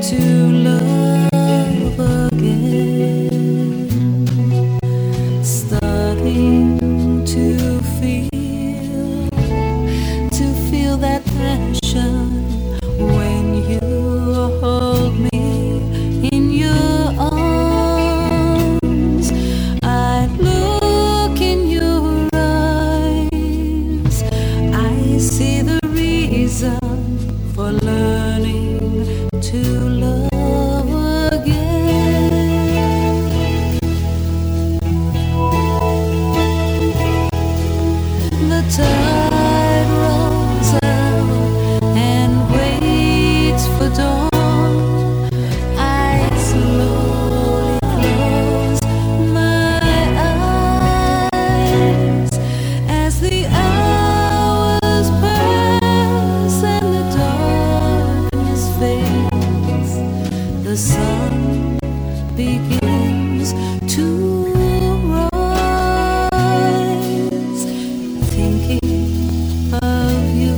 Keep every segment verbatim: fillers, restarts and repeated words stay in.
to love again, starting to feel, to feel that passion when you hold me in your arms. I look in your eyes, I see the reason for learning to love again. The tide rolls out and waits for dawn. I slowly close my eyes as the hours pass and the darkness fades. The sun begins to rise. Thinking of you,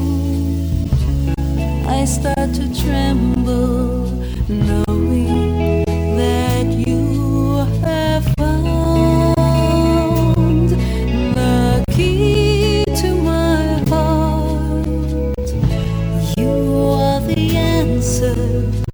I start to tremble, knowing that you have found the key to my heart. You are the answer